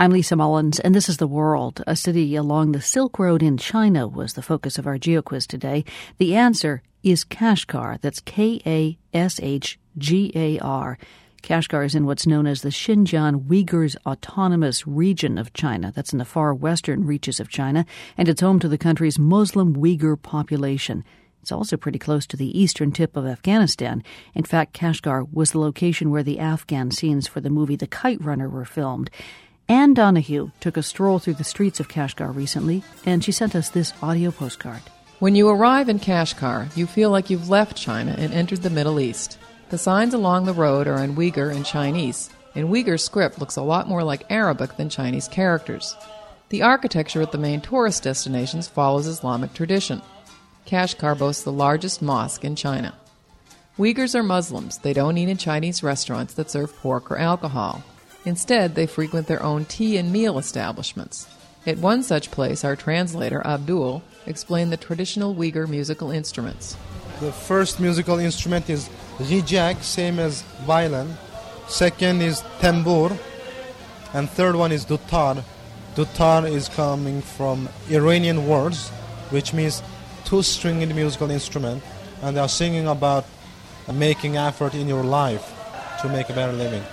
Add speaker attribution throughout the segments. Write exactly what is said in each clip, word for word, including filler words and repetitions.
Speaker 1: I'm Lisa Mullins, and this is The World. A city along the Silk Road in China was the focus of our GeoQuiz today. The answer is Kashgar. That's K A S H G A R. Kashgar is in what's known as the Xinjiang Uyghurs Autonomous Region of China. That's in the far western reaches of China, and it's home to the country's Muslim Uyghur population. It's also pretty close to the eastern tip of Afghanistan. In fact, Kashgar was the location where the Afghan scenes for the movie The Kite Runner were filmed. Anne Donahue took a stroll through the streets of Kashgar recently, and she sent us this audio postcard.
Speaker 2: When you arrive in Kashgar, you feel like you've left China and entered the Middle East. The signs along the road are in Uyghur and Chinese, and Uyghur script looks a lot more like Arabic than Chinese characters. The architecture at the main tourist destinations follows Islamic tradition. Kashgar boasts the largest mosque in China. Uyghurs are Muslims. They don't eat in Chinese restaurants that serve pork or alcohol. Instead, they frequent their own tea and meal establishments. At one such place, our translator, Abdul, explained the traditional Uyghur musical instruments.
Speaker 3: The first musical instrument is rijak, same as violin. Second is tambur. And third one is dutar. Dutar is coming from Iranian words, which means two-stringed musical instrument. And they are singing about making effort in your life to make a better living.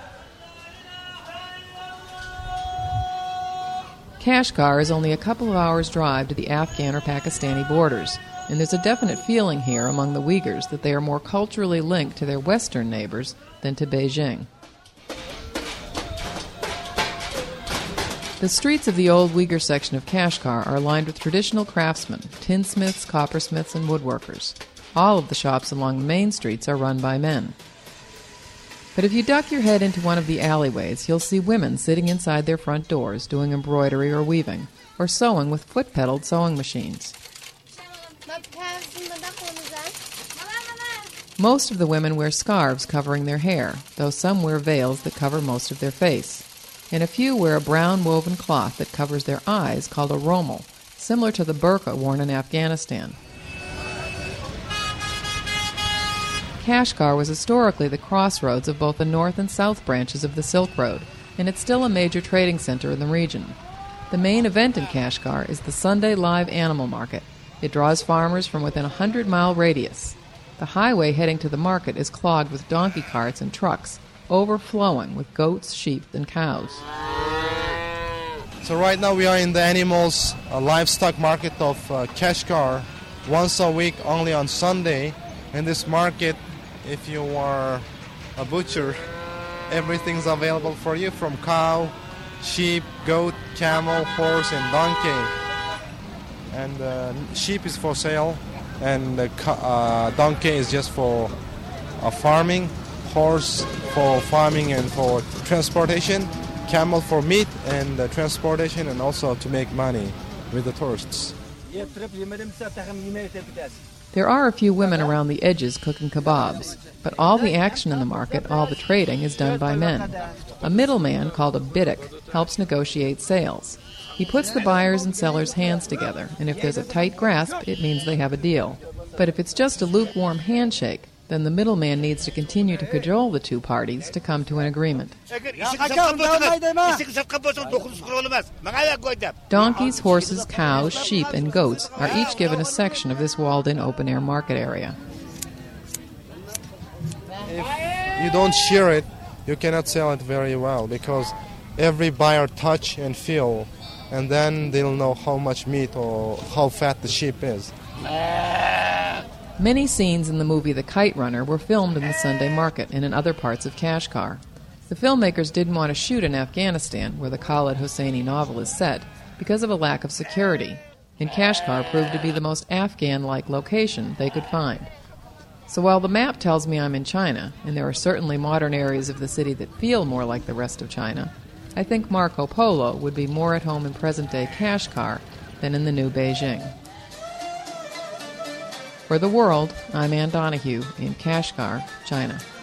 Speaker 2: Kashgar is only a couple of hours' drive to the Afghan or Pakistani borders, and there's a definite feeling here among the Uyghurs that they are more culturally linked to their Western neighbors than to Beijing. The streets of the old Uyghur section of Kashgar are lined with traditional craftsmen, tinsmiths, coppersmiths, and woodworkers. All of the shops along the main streets are run by men. But if you duck your head into one of the alleyways, you'll see women sitting inside their front doors doing embroidery or weaving, or sewing with foot-pedaled sewing machines. Most of the women wear scarves covering their hair, though some wear veils that cover most of their face. And a few wear a brown woven cloth that covers their eyes called a romal, similar to the burqa worn in Afghanistan. Kashgar was historically the crossroads of both the north and south branches of the Silk Road, and it's still a major trading center in the region. The main event in Kashgar is the Sunday Live Animal Market. It draws farmers from within a hundred-mile radius. The highway heading to the market is clogged with donkey carts and trucks, overflowing with goats, sheep, and cows.
Speaker 3: So right now we are in the animals uh, livestock market of uh, Kashgar, once a week, only on Sunday. In this market, if you are a butcher, everything's available for you, from cow, sheep, goat, camel, horse, and donkey. And uh, sheep is for sale, and the uh, donkey is just for uh, farming, horse for farming and for transportation, camel for meat and uh, transportation, and also to make money with the tourists.
Speaker 2: There are a few women around the edges cooking kebabs, but all the action in the market, all the trading, is done by men. A middleman called a bidik helps negotiate sales. He puts the buyers and sellers' hands together, and if there's a tight grasp, it means they have a deal. But if it's just a lukewarm handshake, then the middleman needs to continue to cajole the two parties to come to an agreement. Donkeys, horses, cows, sheep, and goats are each given a section of this walled-in open-air market area.
Speaker 3: If you don't shear it, you cannot sell it very well, because every buyer touch and feel, and then they'll know how much meat or how fat the sheep is.
Speaker 2: Many scenes in the movie The Kite Runner were filmed in the Sunday market and in other parts of Kashgar. The filmmakers didn't want to shoot in Afghanistan, where the Khaled Hosseini novel is set, because of a lack of security, and Kashgar proved to be the most Afghan-like location they could find. So while the map tells me I'm in China, and there are certainly modern areas of the city that feel more like the rest of China, I think Marco Polo would be more at home in present-day Kashgar than in the new Beijing. For The World, I'm Anne Donahue in Kashgar, China.